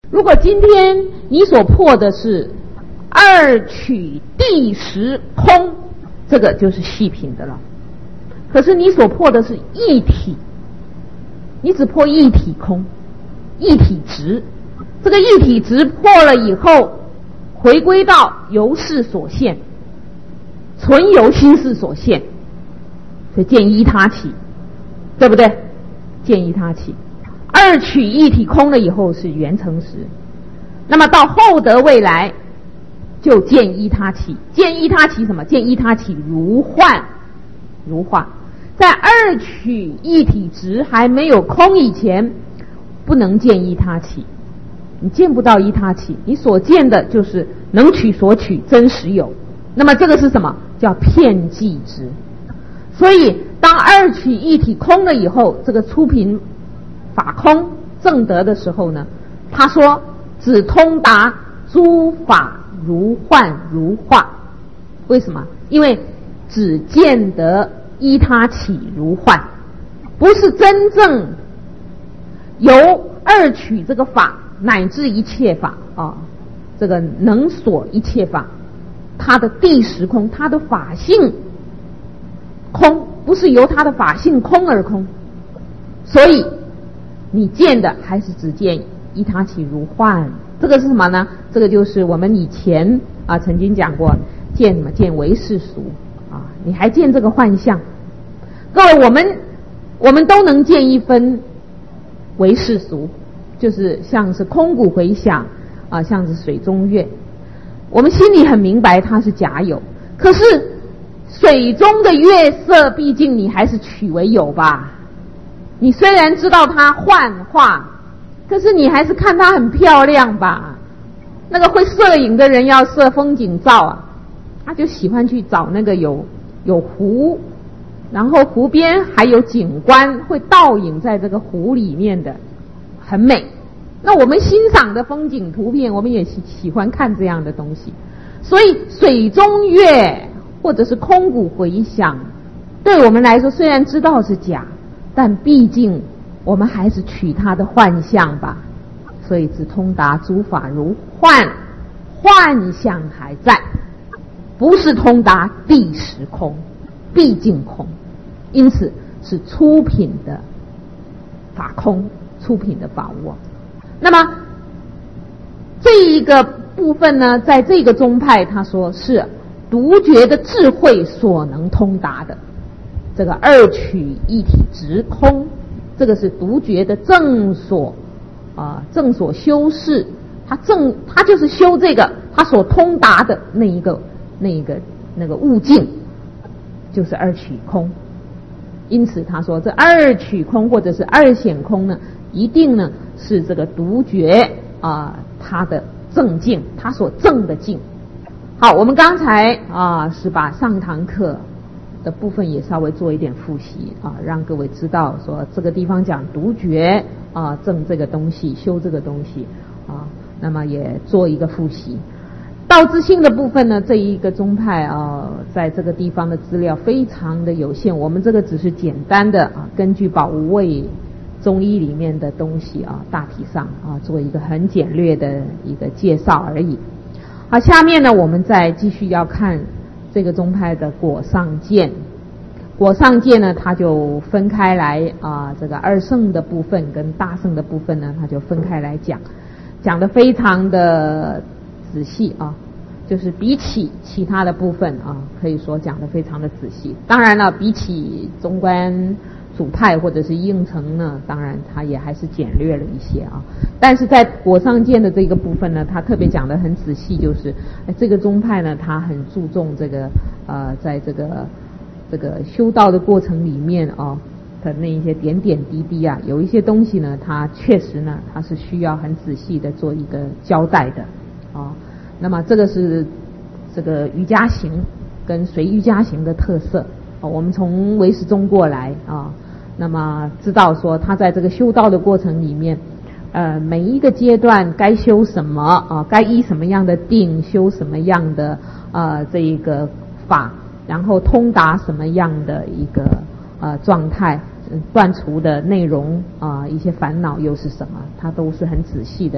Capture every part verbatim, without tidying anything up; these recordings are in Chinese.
如果今天你所破的是二取地实空，这个就是细品的了。可是你所破的是一体，你只破一体空，一体执。这个一体执破了以后，回归到由事所现，纯由心事所现，所以见依他起，对不对？见依他起。二取一体空了以后是圆成实，那么到后得未来就见依他起。见依他起什么？见依他起如幻如化。在二取一体执还没有空以前，不能见依他起，你见不到依他起，你所见的就是能取所取，真实有。那么这个是什么？叫片剂执。所以当二取一体空了以后，这个初品法空正得的时候呢，他说只通达诸法如幻如化。为什么？因为只见得依他起如幻，不是真正由二取这个法乃至一切法啊，这个能所一切法，它的地实空，它的法性空，不是由它的法性空而空。所以你见的还是只见依他起如幻。这个是什么呢？这个就是我们以前啊曾经讲过，见什么？见唯识俗啊，你还见这个幻象。各位，我们我们都能见一分唯识俗，就是像是空谷回响啊，像是水中月，我们心里很明白它是假有。可是水中的月色，毕竟你还是取为有吧。你虽然知道它幻化，可是你还是看它很漂亮吧。那个会摄影的人要摄风景照啊，他就喜欢去找那个有有湖，然后湖边还有景观会倒影在这个湖里面的，很美。那我们欣赏的风景图片，我们也喜喜欢看这样的东西。所以水中月或者是空谷回响，对我们来说虽然知道是假，但毕竟我们还是取它的幻象吧。所以只通达诸法如幻，幻象还在，不是通达地实空，毕竟空。因此是初品的法空，初品的法无。那么这一个部分呢，在这个宗派他说是独觉的智慧所能通达的。这个二取一体直空，这个是独觉的正所啊、呃，正所修饰，他正他就是修这个，他所通达的那一个那一个那个悟境，就是二取空。因此他说这二取空或者是二显空呢，一定呢是这个独觉啊、呃、他的正境，他所正的境。好，我们刚才啊是把上堂课的部分也稍微做一点复习啊，让各位知道说这个地方讲独觉啊正这个东西，修这个东西啊，那么也做一个复习。道之性的部分呢，这一个宗派啊，在这个地方的资料非常的有限，我们这个只是简单的啊，根据宝无畏中医里面的东西啊，大体上啊做一个很简略的一个介绍而已。好，下面呢我们再继续要看这个宗派的果上见。果上见呢，它就分开来啊，这个二圣的部分跟大圣的部分呢，它就分开来讲，讲得非常的仔细啊，就是比起其他的部分啊，可以说讲得非常的仔细。当然了，比起中观主派或者是应成呢，当然它也还是简略了一些啊。但是在果上见的这个部分呢，它特别讲得很仔细，就是这个宗派呢，它很注重这个呃，在这个这个修道的过程里面啊的那一些点点滴滴啊，有一些东西呢，它确实呢，它是需要很仔细的做一个交代的啊。那么这个是这个瑜伽行跟随瑜伽行的特色啊。我们从唯识宗过来啊，那么知道说他在这个修道的过程里面，呃，每一个阶段该修什么啊，该依什么样的定修什么样的呃这一个法，然后通达什么样的一个呃状态，断除的内容啊、呃，一些烦恼又是什么，他都是很仔细的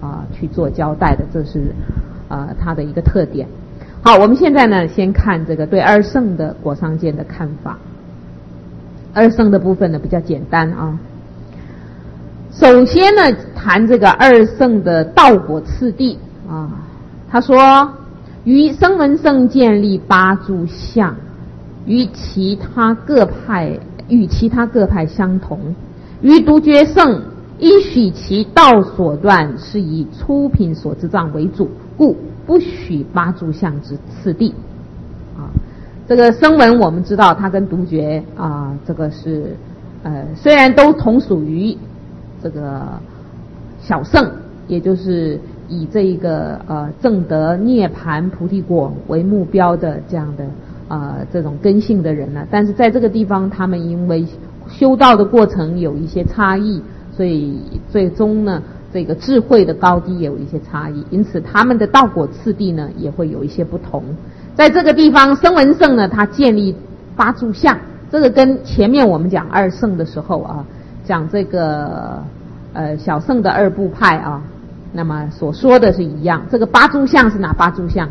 啊、呃、去做交代的，这是啊、呃、它的一个特点。好，我们现在呢先看这个对二圣的果商见的看法。二圣的部分呢比较简单啊。首先呢谈这个二圣的道果次第啊，他说于声闻圣建立八诸相，与其他各派与其他各派相同，于独觉圣依许其道所断，是以出品所知障为主，故不许八诸相之次第啊。这个声闻我们知道它跟独觉啊，这个是呃虽然都同属于这个小圣，也就是以这一个呃证得涅槃菩提果为目标的这样的呃这种根性的人呢，但是在这个地方他们因为修道的过程有一些差异，所以最终呢这个智慧的高低也有一些差异，因此他们的道果次第呢也会有一些不同。在这个地方声闻圣呢，他建立八诸相，这个跟前面我们讲二圣的时候啊，讲这个呃小圣的二部派啊，那么所说的是一样。这个八诸相是哪八诸相？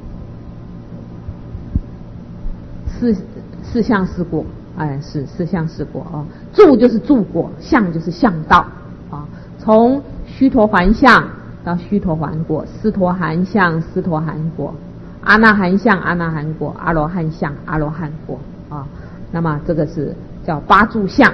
四四相四果，哎，是四相四果啊。住就是住果，相就是相道啊。从须陀洹相到须陀洹果，斯陀含相斯陀含果，阿那含相阿那含果，阿罗汉相阿罗汉果啊。那么这个是叫八诸相。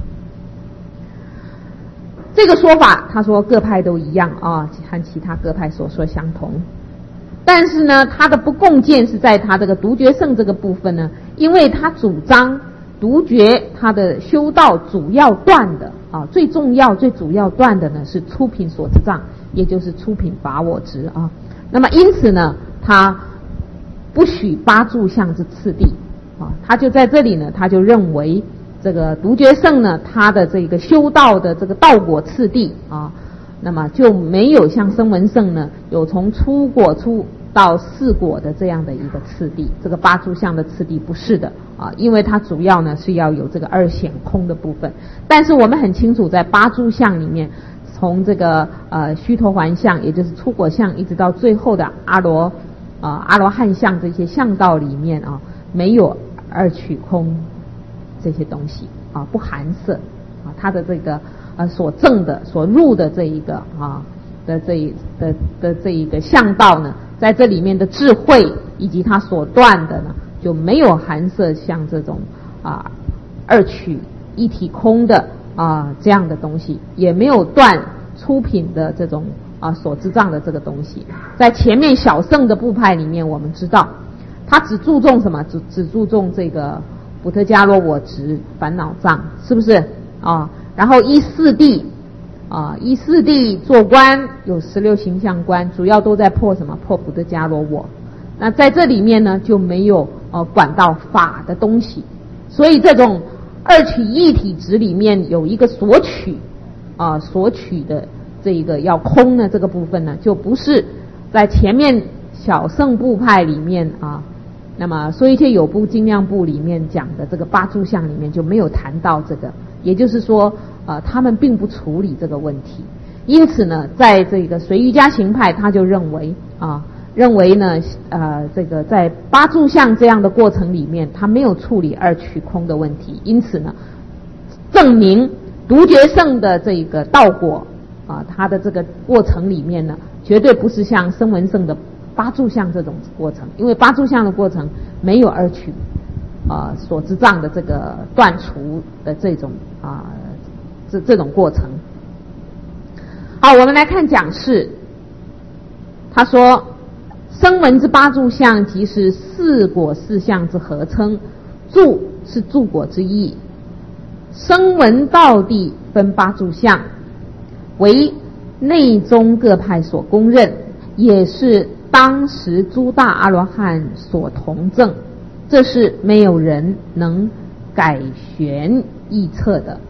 这个说法他说各派都一样啊，和其他各派所说相同，但是呢他的不共见是在他这个独觉圣这个部分呢，因为他主张独觉他的修道主要断的啊，最重要最主要断的呢是出品所知障，也就是出品法我执啊。那么因此呢他不许八诸相之次第啊，他就在这里呢他就认为这个独觉圣呢他的这个修道的这个道果次第啊，那么就没有像声闻圣呢有从初果出到四果的这样的一个次第，这个八诸相的次第不是的啊，因为它主要呢是要有这个二显空的部分。但是我们很清楚在八诸相里面，从这个呃须陀洹相也就是初果相一直到最后的阿罗啊、呃、阿罗汉相这些相道里面啊，没有二取空这些东西啊，不含摄啊，它的这个呃所证的所入的这一个啊的这一的的这一个相道呢，在这里面的智慧以及它所断的呢，就没有含摄像这种啊二取一体空的啊这样的东西，也没有断出品的这种啊所知障的这个东西。在前面小圣的部派里面，我们知道他只注重什么？只只注重这个补特伽罗我执烦恼障，是不是啊？然后依四谛啊，依四谛做观有十六形象观，主要都在破什么？破补特伽罗我。那在这里面呢，就没有呃管到法的东西，所以这种二取一体执里面有一个所取啊，所取的这一个要空的这个部分呢，就不是在前面小圣部派里面啊。那么说一切有部精量部里面讲的这个八诸相里面就没有谈到这个，也就是说呃他们并不处理这个问题。因此呢在这个随瑜伽行派他就认为啊认为呢呃这个在八诸相这样的过程里面他没有处理二取空的问题，因此呢证明独觉圣的这个道果啊他的这个过程里面呢绝对不是像声闻圣的八诸相这种过程，因为八诸相的过程没有二取啊、呃、所知障的这个断除的这种啊、呃、这这种过程。好，我们来看讲释，他说声闻之八诸相即是四果四相之合称，住是住果之意，声闻道地分八诸相，为内中各派所公认，也是当时诸大阿罗汉所同证，这是没有人能改玄臆测的。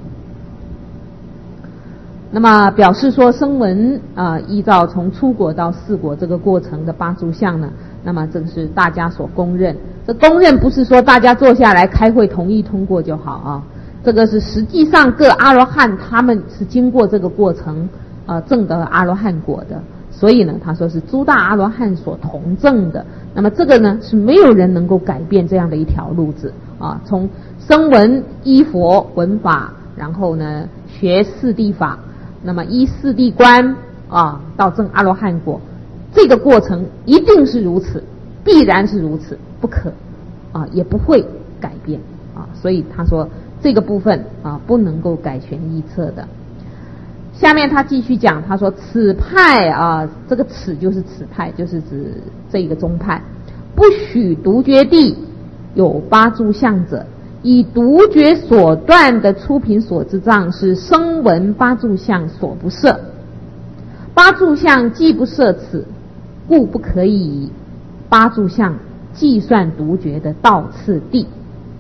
那么表示说声闻啊、呃，依照从初果到四果这个过程的八诸相呢，那么这个是大家所公认。这公认不是说大家坐下来开会同意通过就好啊，这个是实际上各阿罗汉他们是经过这个过程呃证得阿罗汉果的，所以呢他说是诸大阿罗汉所同证的。那么这个呢是没有人能够改变这样的一条路子啊，从声闻依佛闻法，然后呢学四谛法，那么依四谛观啊到证阿罗汉果，这个过程一定是如此，必然是如此，不可啊也不会改变啊。所以他说这个部分啊不能够改权臆测的。下面他继续讲，他说此派啊，这个此就是此派，就是指这个宗派，不许独觉地有八住相者，以独觉所断的出品所知障是声闻八住相所不摄，八住相既不摄此，故不可以以八住相计算独觉的道次第。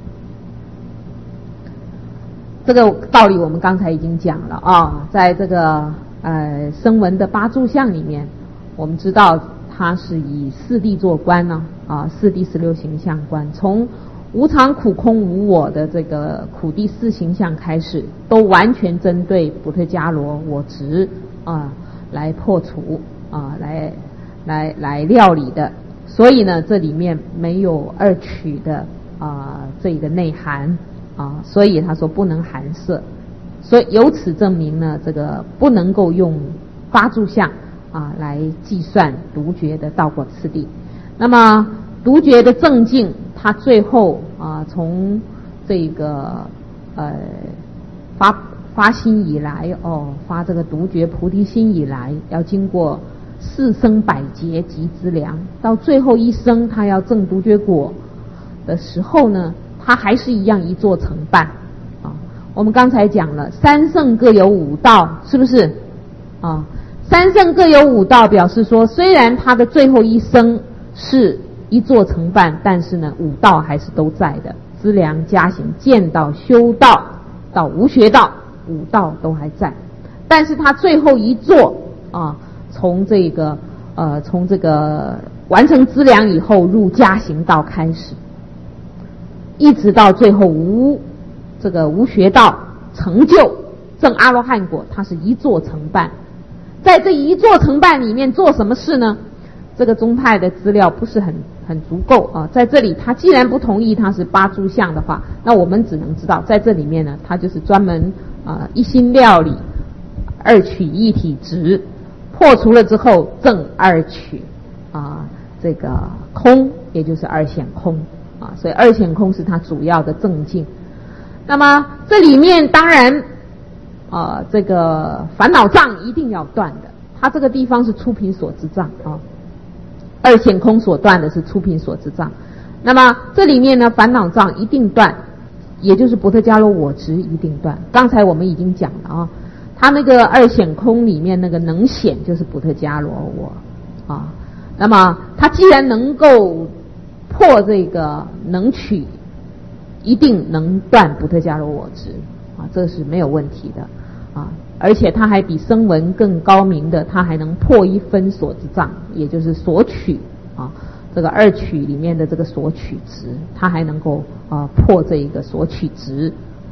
这个道理我们刚才已经讲了啊，在这个呃声闻的八住相里面，我们知道它是以四谛做观呢啊，四谛十六行相观，从无常苦空无我的这个苦谛四行相开始，都完全针对补特伽罗我执啊来破除啊，来来来料理的。所以呢，这里面没有二取的啊这个内涵。啊，所以他说不能含摄，所以由此证明呢，这个不能够用八住相啊来计算独觉的道果次第。那么独觉的正境，他最后啊从这个呃发发心以来哦，发这个独觉菩提心以来，要经过四生百劫及资粮，到最后一生他要证独觉果的时候呢，他还是一样一座成办啊。我们刚才讲了，三圣各有五道，是不是啊？三圣各有五道，表示说，虽然他的最后一生是一座成办，但是呢，五道还是都在的。资粮、加行、见道、修道到无学道，五道都还在。但是他最后一座啊，从这个呃，从这个完成资粮以后入加行道开始。一直到最后无这个无学道成就证阿罗汉果，它是一座成办。在这一座成办里面做什么事呢？这个宗派的资料不是很很足够啊。在这里他既然不同意他是八住相的话，那我们只能知道在这里面呢，他就是专门啊一心料理二取一体执，破除了之后证二取啊这个空，也就是二显空啊，所以二显空是它主要的正境。那么这里面当然啊，这个烦恼障一定要断的，它这个地方是出品所知障啊，二显空所断的是出品所知障。那么这里面呢，烦恼障一定断，也就是补特伽罗我执一定断。刚才我们已经讲了啊，它那个二显空里面那个能显就是补特伽罗我啊，那么它既然能够破这个能取，一定能断补特伽罗我执啊，这是没有问题的啊。而且它还比声闻更高明的，它还能破一分所知障，也就是所取啊，这个二取里面的这个所取值，它还能够啊破这一个所取值。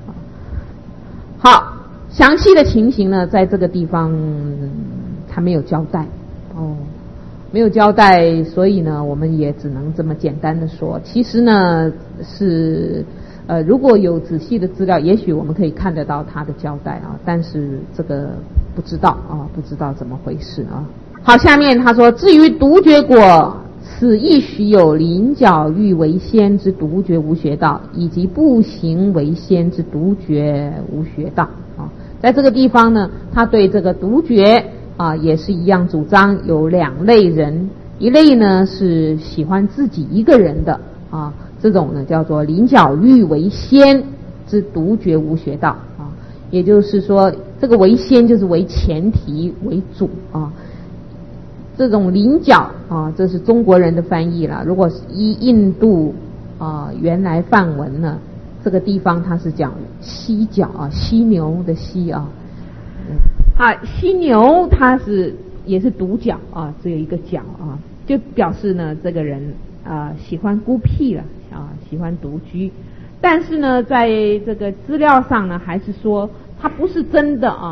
好，详细的情形呢，在这个地方他没有交代哦。没有交代，所以呢，我们也只能这么简单的说。其实呢，是呃，如果有仔细的资料，也许我们可以看得到他的交代啊，但是这个不知道啊，不知道怎么回事啊。好，下面他说，至于独觉果，此亦许有临角欲为先之独觉无学道，以及不行为先之独觉无学道啊。在这个地方呢，他对这个独觉啊，也是一样主张有两类人，一类呢是喜欢自己一个人的啊，这种呢叫做临角欲为先之独觉无学道啊，也就是说这个为先就是为前提为主啊，这种临角啊，这是中国人的翻译了。如果是依印度啊原来梵文呢，这个地方它是讲犀角啊，犀牛的犀啊。啊，犀牛它是也是独角啊，只有一个角啊，就表示呢这个人啊喜欢孤僻了啊，喜欢独居。但是呢，在这个资料上呢，还是说他不是真的啊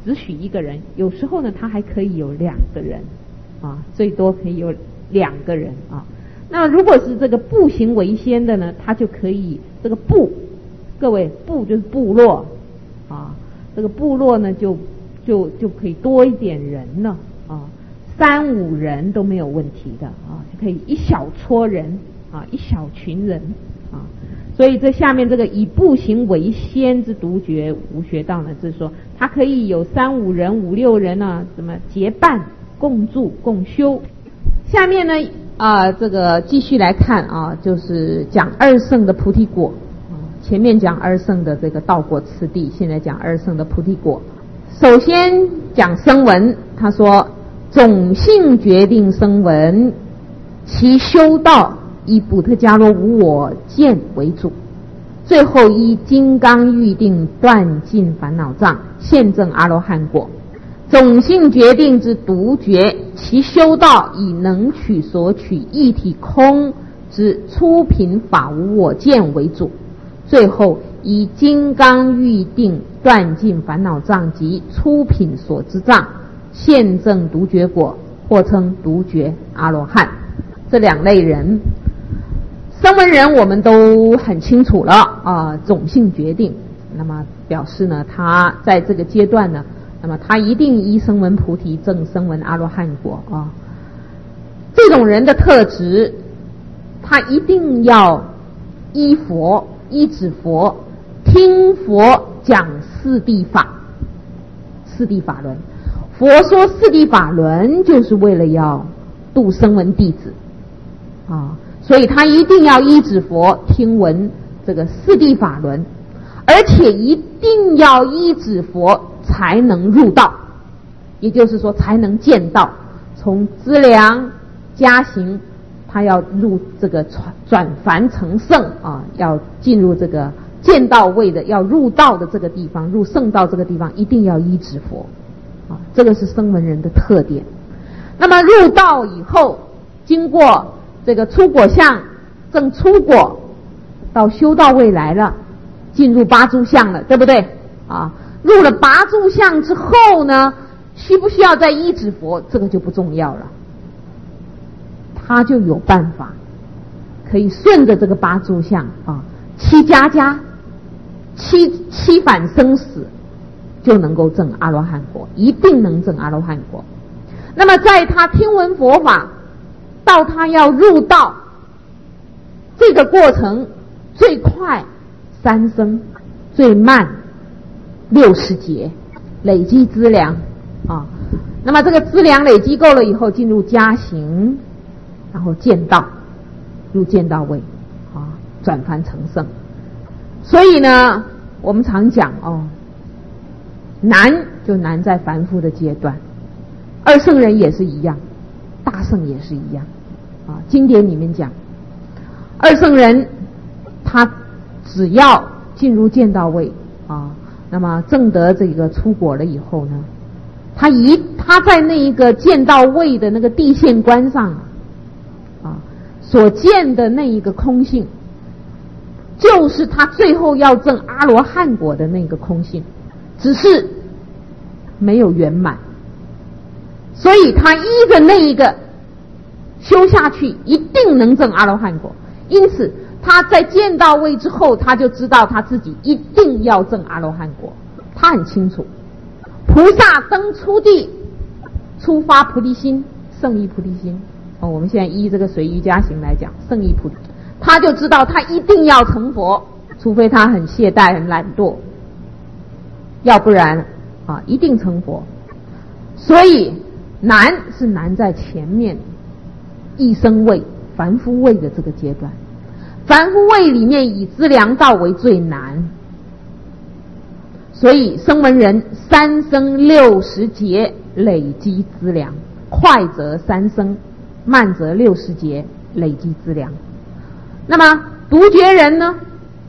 只许一个人，有时候呢他还可以有两个人啊，最多可以有两个人啊。那如果是这个部行为先的呢，他就可以这个部，各位部就是部落啊，这个部落呢就就就可以多一点人了啊，三五人都没有问题的啊，就可以一小撮人啊，一小群人啊。所以这下面这个以部行为先之独觉无学道呢，就是说它可以有三五人、五六人啊，什么结伴共住共修。下面呢啊、呃，这个继续来看啊，就是讲二圣的菩提果啊。前面讲二圣的这个道果次第，现在讲二圣的菩提果。首先讲声闻，他说种性决定声闻，其修道以补特伽罗无我见为主，最后依金刚预定断尽烦恼障，现证阿罗汉果。种性决定之独觉，其修道以能取所取一体空之初品法无我见为主，最后以金刚预定断尽烦恼障及初品所知障，现证独觉果，或称独觉阿罗汉。这两类人，声闻人我们都很清楚了啊，种性决定，那么表示呢，他在这个阶段呢，那么他一定依声闻菩提证声闻阿罗汉果啊。这种人的特质，他一定要依佛依止佛，听佛讲四谛法，四谛法轮。佛说四谛法轮，就是为了要度声闻弟子啊，所以他一定要依止佛听闻这个四谛法轮，而且一定要依止佛才能入道，也就是说才能见道。从资粮加行，他要入这个转凡成圣啊，要进入这个见道位的，要入道的这个地方，入圣道这个地方，一定要依止佛啊，这个是声闻人的特点。那么入道以后，经过这个出果相证出果，到修道位来了，进入八住相了，对不对啊？入了八住相之后呢，需不需要再依止佛，这个就不重要了，他就有办法可以顺着这个八住相啊，七加加七七返生死，就能够证阿罗汉果，一定能证阿罗汉果。那么在他听闻佛法到他要入道这个过程，最快三生，最慢六十劫，累积资粮啊。那么这个资粮累积够了以后，进入加行，然后见道，入见道位啊，转凡成圣。所以呢，我们常讲哦，难就难在凡夫的阶段，二圣人也是一样，大圣也是一样啊。经典里面讲，二圣人他只要进入见道位啊，那么证得这个出果了以后呢，他一他在那一个见道位的那个地线观上啊，所见的那一个空性，就是他最后要证阿罗汉果的那个空性，只是没有圆满，所以他依着那一个修下去，一定能证阿罗汉果。因此他在见到位之后，他就知道他自己一定要证阿罗汉果，他很清楚。菩萨登初地，初发菩提心，圣依菩提心哦，我们现在依这个随瑜伽行来讲，圣依菩提，他就知道他一定要成佛，除非他很懈怠很懒惰，要不然啊一定成佛。所以难是难在前面一生位凡夫位的这个阶段，凡夫位里面以资粮道为最难，所以声闻人三生六十劫累积资粮，快则三生，慢则六十劫累积资粮。那么独觉人呢，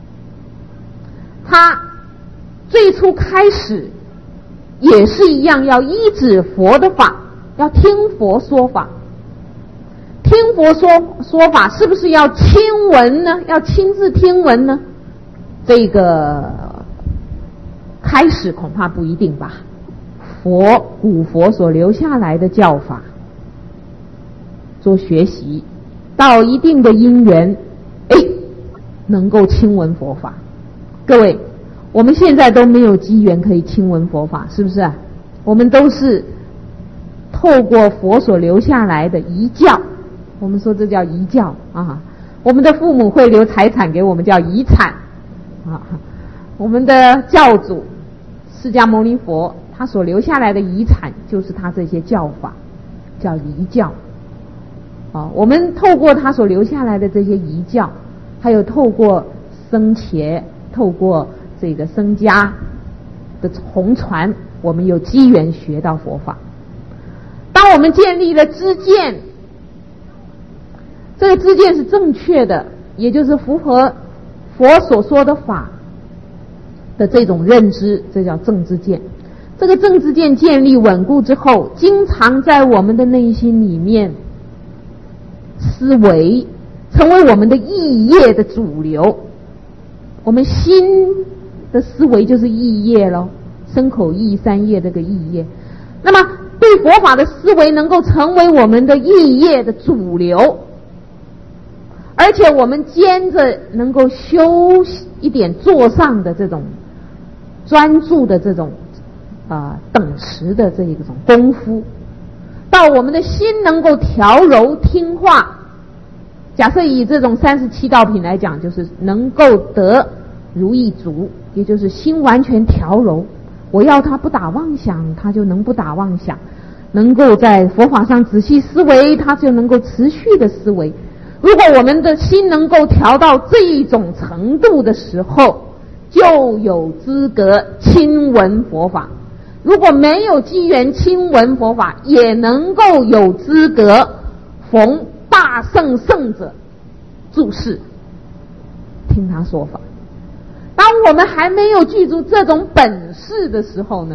他最初开始也是一样，要依止佛的法，要听佛说法。听佛说说法是不是要亲闻呢？要亲自听闻呢？这个开始恐怕不一定吧。 佛古佛所留下来的教法做学习，到一定的因缘，哎，能够亲闻佛法。各位，我们现在都没有机缘可以亲闻佛法，是不是啊？我们都是透过佛所留下来的遗教，我们说这叫遗教啊。我们的父母会留财产给我们，叫遗产啊。我们的教主释迦牟尼佛，他所留下来的遗产就是他这些教法，叫遗教啊。我们透过他所留下来的这些遗教，还有透过僧伽，透过这个僧家的弘传，我们有机缘学到佛法。当我们建立了知见，这个知见是正确的，也就是符合佛所说的法的这种认知，这叫正知见。这个正知见建立稳固之后，经常在我们的内心里面思维，成为我们的意业的主流。我们心的思维就是意业咯，身口意三业这个意业。那么对佛法的思维能够成为我们的意业的主流，而且我们兼着能够修一点座上的这种专注的这种啊、呃、等持的这一种功夫，到我们的心能够调柔听话。假设以这种三十七道品来讲，就是能够得如意足，也就是心完全调柔。我要他不打妄想，他就能不打妄想；能够在佛法上仔细思维，他就能够持续的思维。如果我们的心能够调到这一种程度的时候，就有资格亲闻佛法。如果没有机缘亲闻佛法，也能够有资格逢大圣圣者注释听他说法。当我们还没有具足这种本事的时候呢，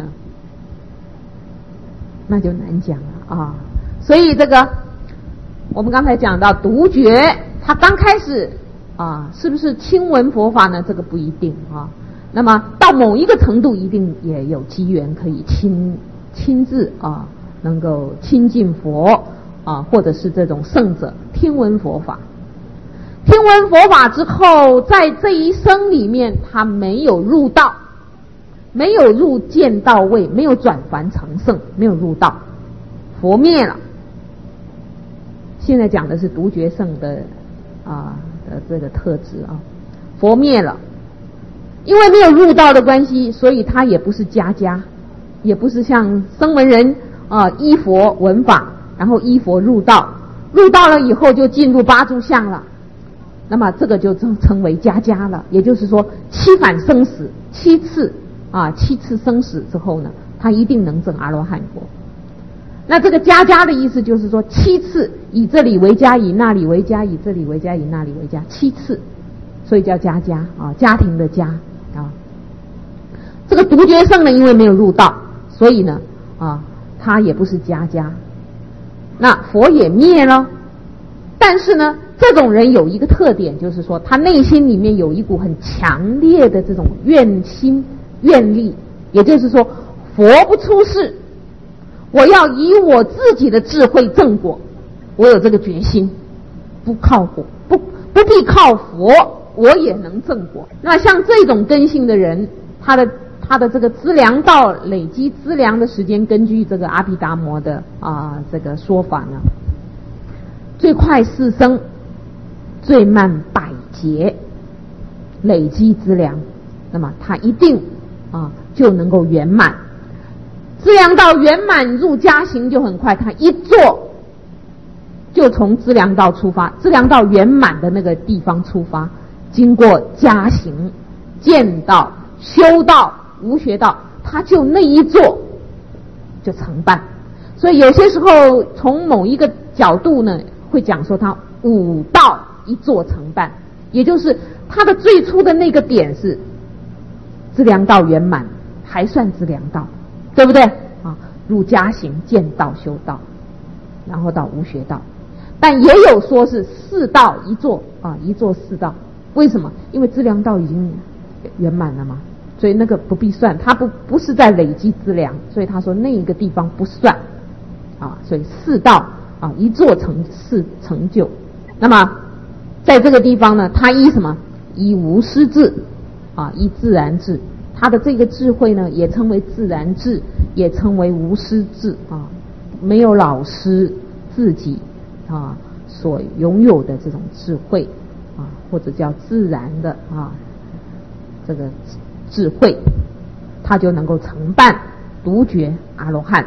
那就难讲了啊。所以这个我们刚才讲到独觉，他刚开始啊，是不是亲闻佛法呢？这个不一定啊。那么到某一个程度，一定也有机缘可以亲亲自啊，能够亲近佛啊，或者是这种圣者听闻佛法。听闻佛法之后，在这一生里面，他没有入道，没有入见道位，没有转凡成圣，没有入道，佛灭了。现在讲的是独觉圣的啊的这个特质啊，佛灭了，因为没有入道的关系，所以他也不是家家，也不是像声闻人啊依佛闻法，然后依佛入道，入道了以后就进入八住相了。那么这个就称为家家了，也就是说七返生死，七次啊七次生死之后呢，他一定能证阿罗汉果。那这个家家的意思就是说七次，以这里为家，以那里为家，以这里为家，以那里为家，七次，所以叫家家啊，家庭的家啊。这个独觉圣呢，因为没有入道，所以呢啊，他也不是家家。那佛也灭了，但是呢，这种人有一个特点，就是说他内心里面有一股很强烈的这种愿心愿力，也就是说佛不出世，我要以我自己的智慧正果，我有这个决心，不靠佛，不不必靠佛，我也能正果。那像这种根性的人，他的他的这个资粮道累积资粮的时间，根据这个阿毗达摩的啊、呃、这个说法呢，最快四生，最慢百劫累积资粮，那么他一定啊就能够圆满。资粮道圆满入家行就很快，他一做就从资粮道出发，资粮道圆满的那个地方出发，经过家行、见道、修道、无学道，他就那一做就成办。所以有些时候从某一个角度呢，会讲说他五道一做成办，也就是他的最初的那个点是资粮道圆满，还算资粮道，对不对啊？入家行、见道、修道，然后到无学道。但也有说是四道一做啊，一做四道。为什么？因为资粮道已经圆满了嘛， 所以那个不必算，它不不是在累积资粮，所以他说那一个地方不算啊。所以四道啊，一座成四成就。那么在这个地方呢，它依什么？依无师智啊，依自然智。它的这个智慧呢，也称为自然智，也称为无师智啊，没有老师自己啊所拥有的这种智慧啊，或者叫自然的啊这个智慧，他就能够承办独觉阿罗汉。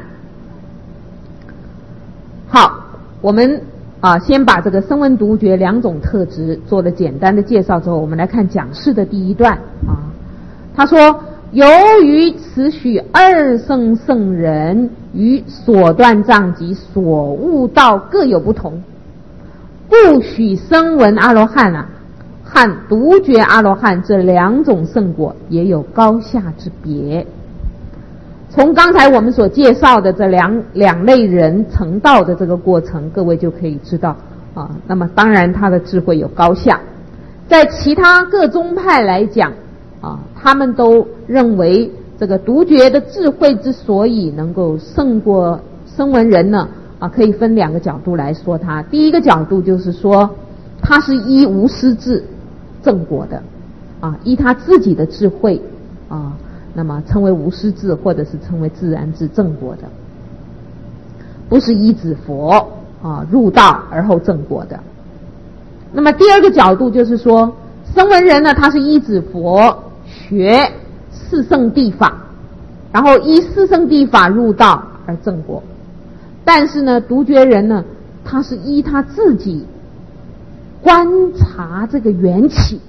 好，我们啊先把这个声闻独觉两种特质做了简单的介绍之后，我们来看讲释的第一段啊。他说，由于此许二圣圣人与所断障及所悟道各有不同，故许声闻阿罗汉啊和独觉阿罗汉这两种圣果也有高下之别。从刚才我们所介绍的这两两类人成道的这个过程，各位就可以知道啊。那么当然他的智慧有高下，在其他各宗派来讲啊，他们都认为这个独觉的智慧之所以能够胜过声闻人呢啊，可以分两个角度来说它。第一个角度就是说，他是依无师智正果的啊，依他自己的智慧啊，那么称为无师智，或者是称为自然智正果的，不是依止佛啊入道而后正果的。那么第二个角度就是说，声闻人呢，他是依止佛学四圣谛法，然后依四圣谛法入道而正果。但是呢，独觉人呢，他是依他自己观察这个缘起，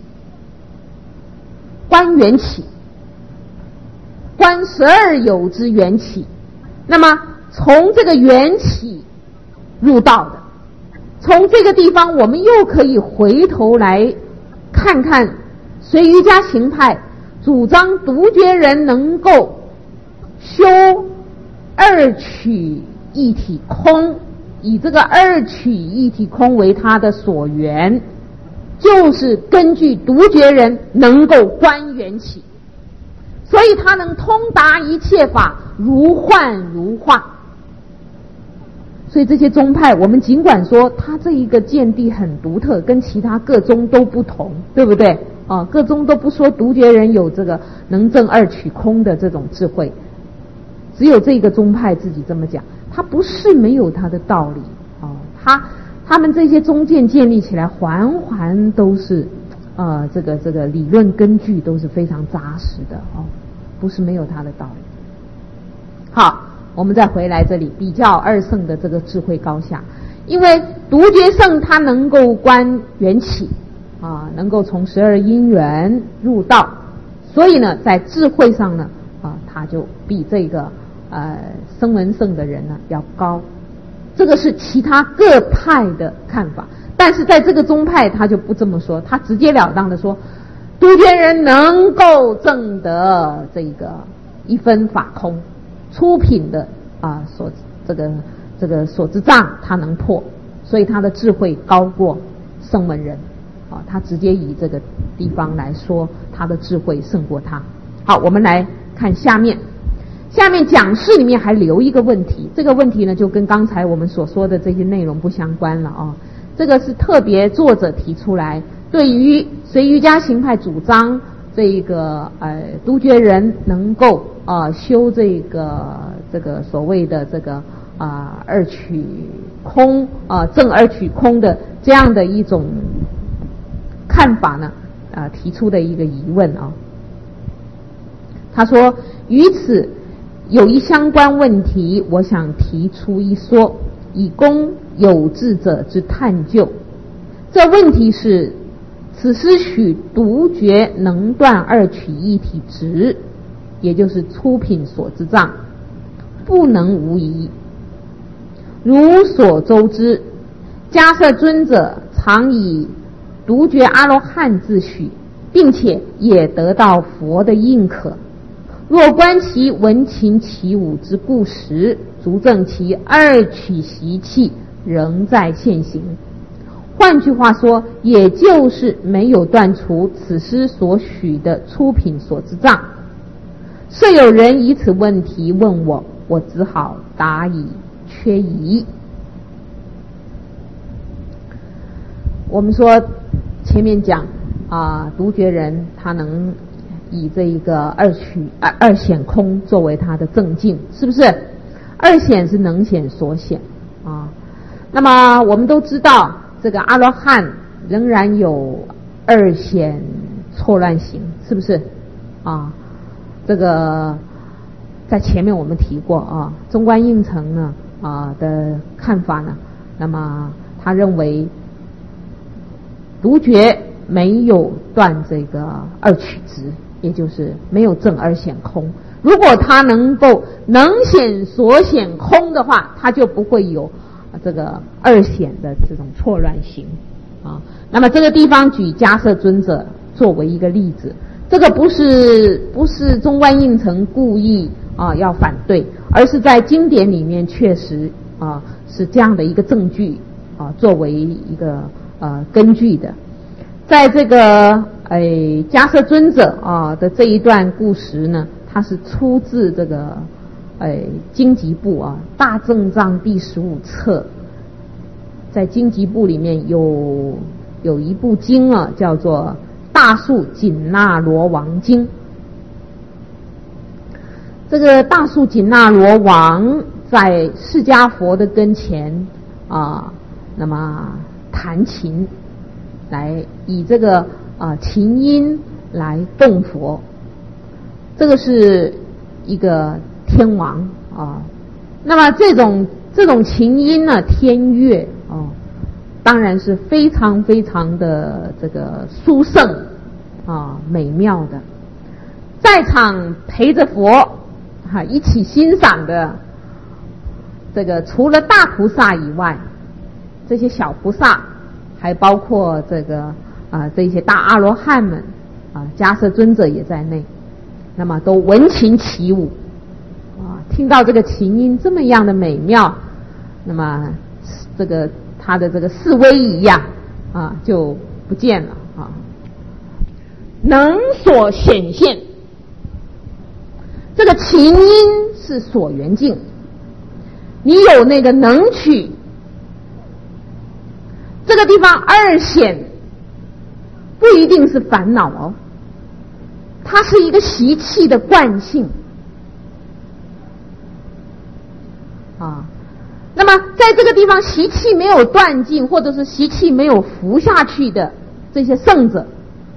观缘起，观十二有之缘起，那么从这个缘起入道的。从这个地方我们又可以回头来看看随瑜伽行派主张独觉人能够修二取一体空，以这个二取一体空为他的所缘，就是根据独觉人能够观缘起，所以他能通达一切法，如幻如化。所以这些宗派，我们尽管说他这一个见地很独特，跟其他各宗都不同，对不对啊？各宗都不说独觉人有这个能证二取空的这种智慧，只有这个宗派自己这么讲。他不是没有他的道理啊，他他们这些宗见建立起来，环环都是呃这个这个理论根据都是非常扎实的哦，不是没有他的道理。好，我们再回来这里比较二圣的这个智慧高下。因为独觉圣他能够观缘起啊，能够从十二因缘入道，所以呢在智慧上呢啊，他就比这个呃声闻圣的人呢要高。这个是其他各派的看法，但是在这个宗派他就不这么说，他直截了当的说，独觉人能够证得这个一分法空，出品的啊所这个这个所知障他能破，所以他的智慧高过声闻人啊，他直接以这个地方来说他的智慧胜过他。好，我们来看下面。下面讲释里面还留一个问题，这个问题呢就跟刚才我们所说的这些内容不相关了啊。这个是特别作者提出来，对于随瑜伽行派主张这个呃独觉人能够呃修这个这个所谓的这个啊、呃、二取空啊、呃、正二取空的这样的一种看法呢啊、呃、提出的一个疑问啊。他说，于此有一相关问题，我想提出一说，以供有志者之探究。这问题是，此师许独觉能断二取一体执，也就是出品所知障，不能无疑。如所周知，迦摄尊者常以独觉阿罗汉自诩，并且也得到佛的认可。若观其文情起舞之故时，足证其二取习气仍在现行。换句话说，也就是没有断除此师所许的出品所知障， 遂有人以此问题问我，我只好答以缺疑。我们说前面讲啊，独觉人他能以这一个二取二二显空作为他的正境，是不是？二显是能显所显啊。那么我们都知道，这个阿罗汉仍然有二显错乱行，是不是啊？这个在前面我们提过啊，中观应成呢啊的看法呢，那么他认为独觉没有断这个二取执，也就是没有证二显空。如果他能够能显所显空的话，他就不会有这个二显的这种错乱行啊。那么这个地方举迦摄尊者作为一个例子，这个不是不是中观应成故意啊要反对，而是在经典里面确实啊是这样的一个证据啊作为一个呃根据的。在这个哎迦摄尊者啊的这一段故事呢，它是出自这个哎经籍部啊大正藏第十五册，在经籍部里面有有一部经啊叫做大树紧那罗王经。这个大树紧那罗王在释迦佛的跟前啊，那么弹琴，来以这个啊琴音来动佛。这个是一个天王啊，那么这种这种琴音呢，天乐啊，当然是非常非常的这个殊胜啊美妙的。在场陪着佛哈、啊、一起欣赏的这个除了大菩萨以外，这些小菩萨还包括这个啊这些大阿罗汉们啊，迦摄尊者也在内，那么都闻琴起舞啊，听到这个琴音这么样的美妙，那么这个他的这个示威一样啊就不见了啊。能所显现，这个琴音是所缘境，你有那个能取，这个地方二显不一定是烦恼哦，它是一个习气的惯性啊。那么在这个地方习气没有断尽，或者是习气没有服下去的这些圣者，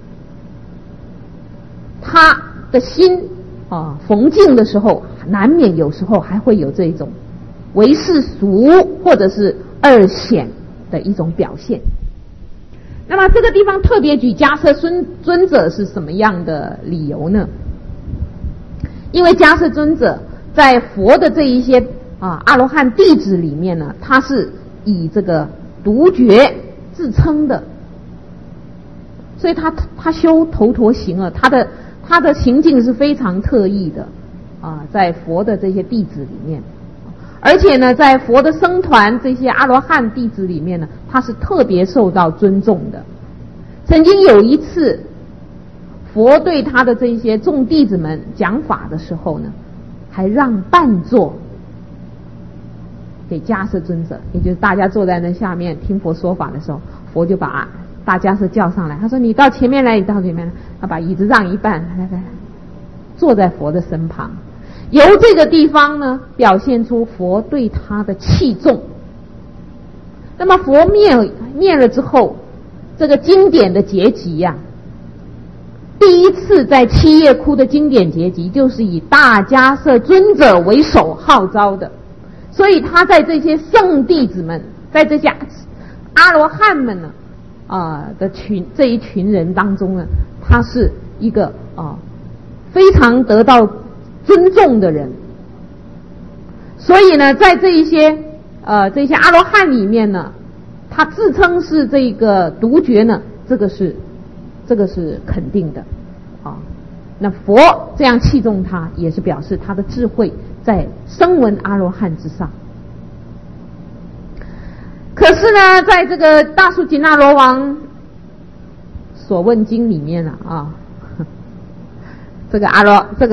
他的心啊逢境的时候，难免有时候还会有这种唯世俗或者是二显的一种表现。那么这个地方特别举迦摄尊尊者是什么样的理由呢？因为迦摄尊者在佛的这一些啊阿罗汉弟子里面呢，他是以这个独觉自称的，所以他他修头陀行啊，他的他的行径是非常特异的啊，在佛的这些弟子里面。而且呢，在佛的僧团这些阿罗汉弟子里面呢，他是特别受到尊重的。曾经有一次，佛对他的这些众弟子们讲法的时候呢，还让伴坐给迦摄尊者，也就是大家坐在那下面听佛说法的时候，佛就把大迦摄叫上来，他说：“你到前面来，你到前面来。”他把椅子让一半，来来来，坐在佛的身旁。由这个地方呢，表现出佛对他的器重。那么佛灭灭了之后，这个经典的结集呀、啊，第一次在七叶窟的经典结集就是以大迦摄尊者为首号召的，所以他在这些圣弟子们，在这些阿罗汉们呢啊、呃、的群这一群人当中呢，他是一个啊、呃、非常得到尊重的人。所以呢，在这一些呃这些阿罗汉里面呢，他自称是这个独觉呢，这个是这个是肯定的啊。那佛这样器重他，也是表示他的智慧在声闻阿罗汉之上。可是呢，在这个大树紧那罗王所问经里面啊，啊这个阿罗这个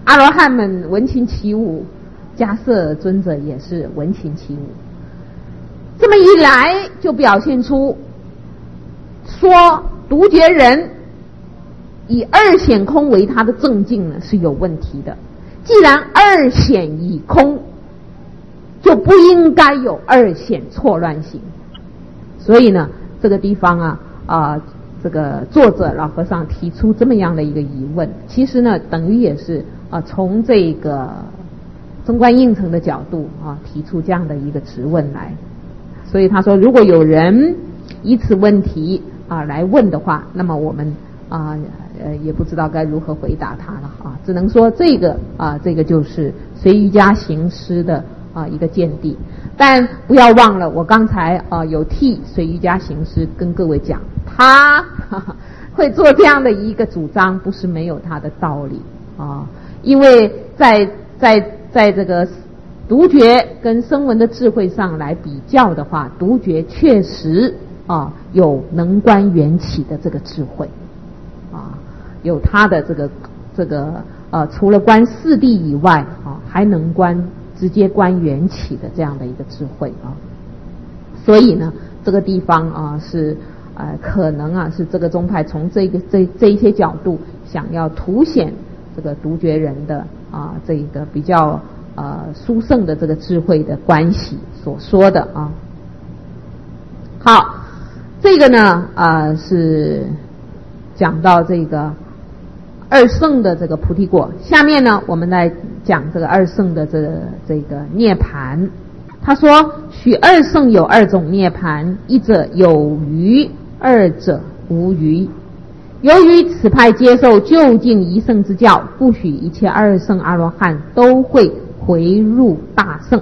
阿罗汉们闻琴起舞，迦叶尊者也是闻琴起舞。这么一来，就表现出说独觉人以二显空为他的正境呢是有问题的。既然二显已空，就不应该有二显错乱行。所以呢，这个地方啊啊、呃，这个作者老和尚提出这么样的一个疑问，其实呢，等于也是啊、呃、从这个中观应成的角度啊提出这样的一个质问来。所以他说，如果有人以此问题啊来问的话，那么我们啊呃也不知道该如何回答他了啊，只能说这个啊这个就是随瑜伽行师的啊一个见地。但不要忘了，我刚才啊有替随瑜伽行师跟各位讲，他哈哈会做这样的一个主张，不是没有他的道理啊，因为在在在这个独觉跟声闻的智慧上来比较的话，独觉确实啊有能观缘起的这个智慧啊，有他的这个这个呃除了观四谛以外啊，还能观直接观缘起的这样的一个智慧啊。所以呢，这个地方啊是呃可能啊是这个宗派从这个这这一些角度想要凸显这个独觉人的啊这个比较呃殊胜的这个智慧的关系所说的啊。好，这个呢啊、呃、是讲到这个二圣的这个菩提果。下面呢我们来讲这个二圣的这个这个涅盘。他说，许二圣有二种涅盘，一者有余，二者无余。由于此派接受究竟一圣之教，不许一切二圣阿罗汉都会回入大圣。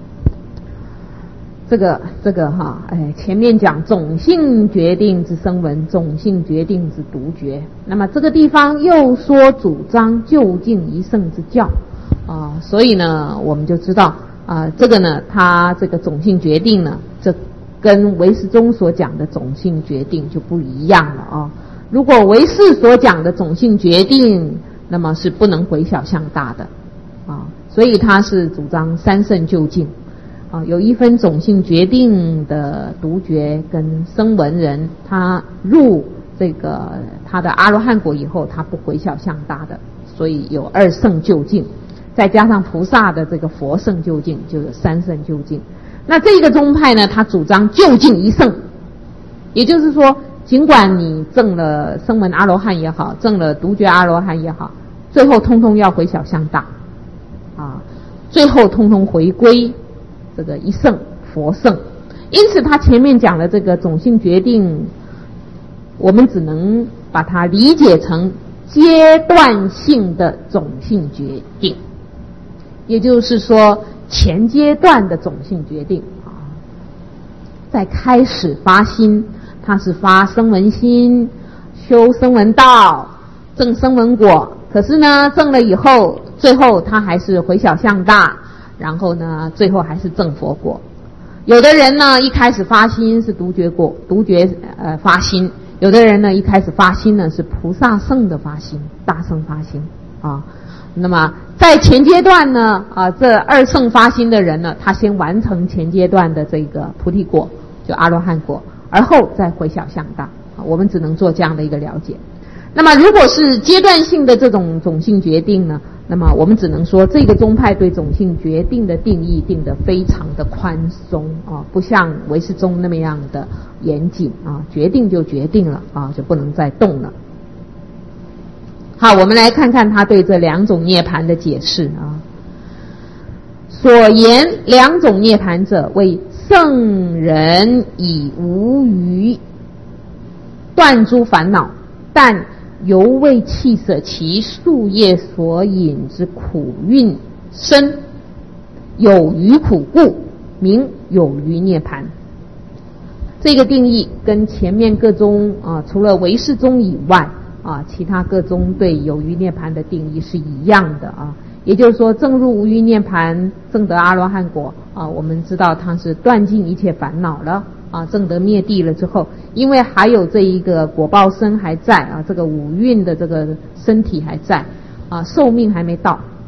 这个这个哈，哎，前面讲种性决定之声闻，种性决定之独觉。那么这个地方又说主张究竟一圣之教啊、呃，所以呢，我们就知道啊、呃，这个呢，它这个种性决定呢，这跟唯识宗所讲的种性决定就不一样了啊。如果唯识所讲的种性决定，那么是不能回小向大的啊，所以他是主张三圣究竟。啊，有一分种性决定的独觉跟声闻人，他入这个他的阿罗汉果以后，他不回小向大的，所以有二圣究竟，再加上菩萨的这个佛圣究竟，就有三圣究竟。那这个宗派呢，他主张究竟一圣，也就是说，尽管你证了声闻阿罗汉也好，证了独觉阿罗汉也好，最后通通要回小向大，啊，最后通通回归这个一圣佛圣。因此他前面讲的这个种性决定，我们只能把它理解成阶段性的种性决定，也就是说前阶段的种性决定啊，在开始发心，他是发声闻心，修声闻道，证声闻果，可是呢证了以后，最后他还是回小向大，然后呢最后还是证佛果。有的人呢一开始发心是独觉果，独觉呃发心，有的人呢一开始发心呢是菩萨圣的发心，大圣发心啊。那么在前阶段呢啊，这二圣发心的人呢，他先完成前阶段的这个菩提果，就阿罗汉果，而后再回小向大啊。我们只能做这样的一个了解。那么如果是阶段性的这种种性决定呢，那么我们只能说这个宗派对种性决定的定义定得非常的宽松啊，不像唯识宗那么样的严谨啊，决定就决定了啊，就不能再动了。好，我们来看看他对这两种涅盘的解释啊。所言两种涅盘者，为圣人以无余断诸烦恼，但犹未弃舍其树叶所引之苦蕴深，有余苦故，名有余涅盘。这个定义跟前面各宗啊，除了唯识宗以外啊，其他各宗对有余涅盘的定义是一样的啊。也就是说，证入无余涅盘，证得阿罗汉果啊，我们知道它是断尽一切烦恼了啊，证得灭地了之后，因为还有这一个果报身还在啊，这个五蕴的这个身体还在啊，寿命还没到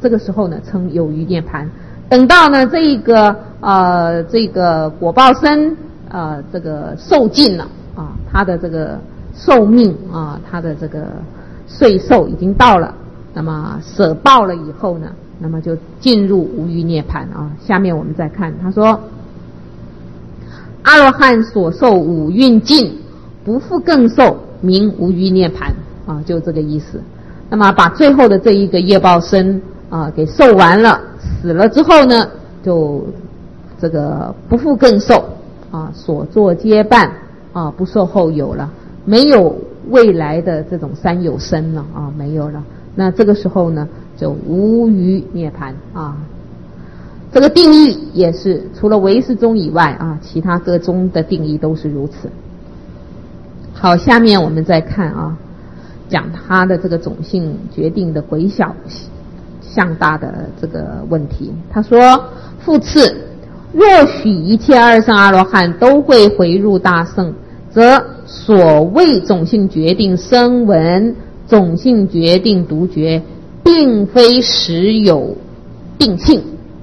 这个时候呢称有余涅槃。等到呢这一个呃这个果报身呃这个受尽了啊，他的这个寿命啊，他的这个岁寿已经到了，那么舍报了以后呢，那么就进入无余涅槃啊。下面我们再看，他说阿罗汉所受五蕴尽，不复更受，名无余涅槃啊，就这个意思。那么把最后的这一个业报身啊给受完了，死了之后呢，就这个不复更受啊，所作皆办啊，不受后有了，没有未来的这种三有身了啊，没有了。那这个时候呢，就无余涅槃啊。这个定义也是除了唯识宗以外啊，其他各宗的定义都是如此。好，下面我们再看啊，讲他的这个种性决定的回小向大的这个问题。他说：复次，若许一切二乘阿罗汉都会回入大乘，则所谓种性决定声闻、种性决定独觉，并非实有定性，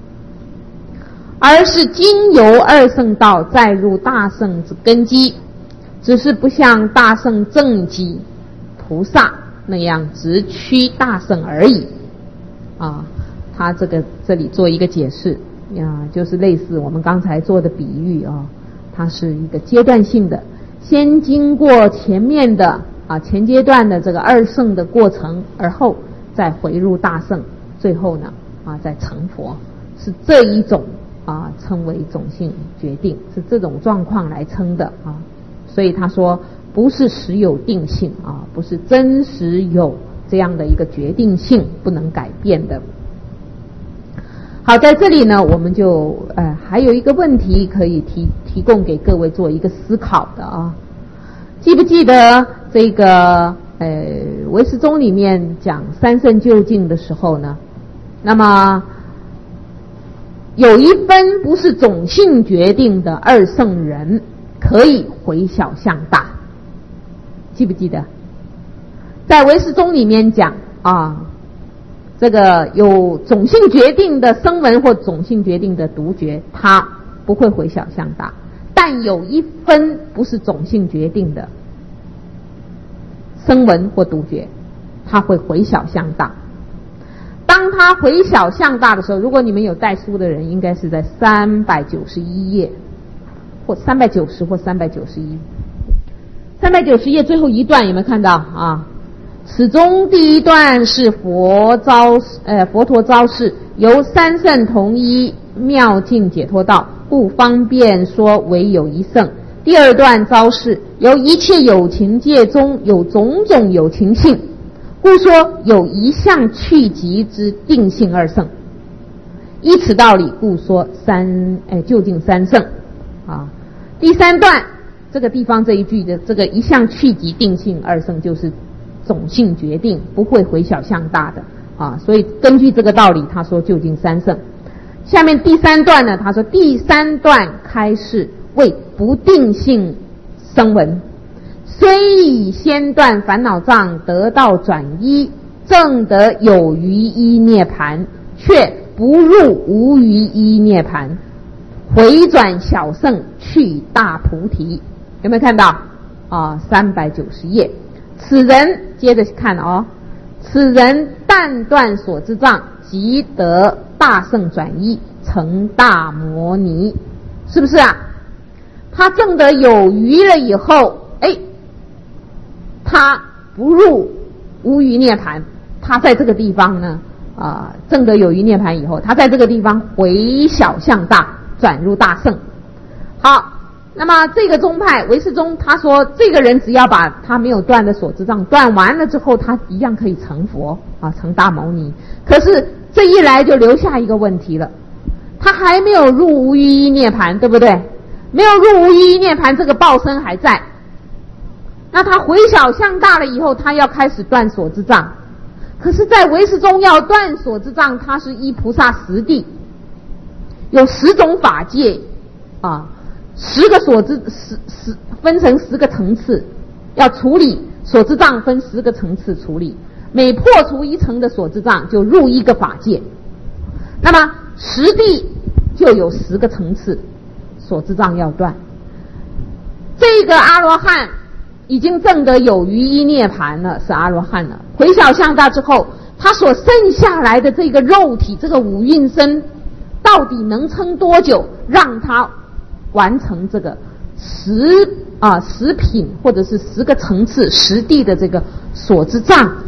而是经由二乘道再入大乘之根基，只是不像大乘正机菩萨那样直趋大乘而已啊。他这个这里做一个解释啊，就是类似我们刚才做的比喻啊，它是一个阶段性的，先经过前面的啊前阶段的这个二乘的过程，而后再回入大乘，最后呢啊再成佛，是这一种啊称为种性决定，是这种状况来称的啊。所以他说不是实有定性啊，不是真实有这样的一个决定性不能改变的。好，在这里呢我们就呃还有一个问题可以提提供给各位做一个思考的啊。记不记得这个呃唯识宗里面讲三圣究竟的时候呢，那么有一分不是种性决定的二圣人可以回小向大，记不记得？在唯识宗里面讲啊，这个有种性决定的声闻或种性决定的独觉，它不会回小向大，但有一分不是种性决定的声闻或独觉，它会回小向大。当它回小向大的时候，如果你们有带书的人，应该是在三百九十一页或三百九十或三百九十一，三百九十页最后一段有没有看到啊？此中第一段是佛招呃佛陀招式，由三圣同一妙境解脱道，故方便说唯有一圣。第二段招式，由一切有情界中有种种有情性，故说有一项去极之定性二圣。依此道理，故说三哎究竟三圣啊。第三段这个地方这一句的这个一项去极定性二圣，就是种性决定，不会回小向大的啊。所以根据这个道理，他说究竟三圣。下面第三段呢，他说第三段开示为不定性声闻，虽以先断烦恼障得到转依，证得有余依涅槃，却不入无余依涅槃，回转小圣去大菩提。有没有看到啊？三百九十页。此人接着看哦，此人但断所知障，即得大圣转依，成大摩尼，是不是啊？他证得有余了以后，哎，他不入无余涅槃，他在这个地方呢啊、呃，证得有余涅槃以后，他在这个地方回小向大，转入大圣。好，那么这个宗派唯识宗，他说这个人只要把他没有断的所知障断完了之后，他一样可以成佛啊，成大牟尼。可是这一来就留下一个问题了，他还没有入无余依涅槃，对不对？没有入无余依涅槃，这个报身还在。那他回小向大了以后，他要开始断所知障。可是在唯识宗要断所知障，他是依菩萨十地，有十种法界啊，十个所知十十分成十个层次，要处理所知障分十个层次处理。 每破除一层的所知障，就入一个法界。那么十地就有十个层次，所知障要断。这个阿罗汉已经证得有余一涅盘了，是阿罗汉了。回小向大之后，他所剩下来的这个肉体，这个五蕴身，到底能撑多久，让他完成这个十啊十品或者是十个层次十地的这个所知障？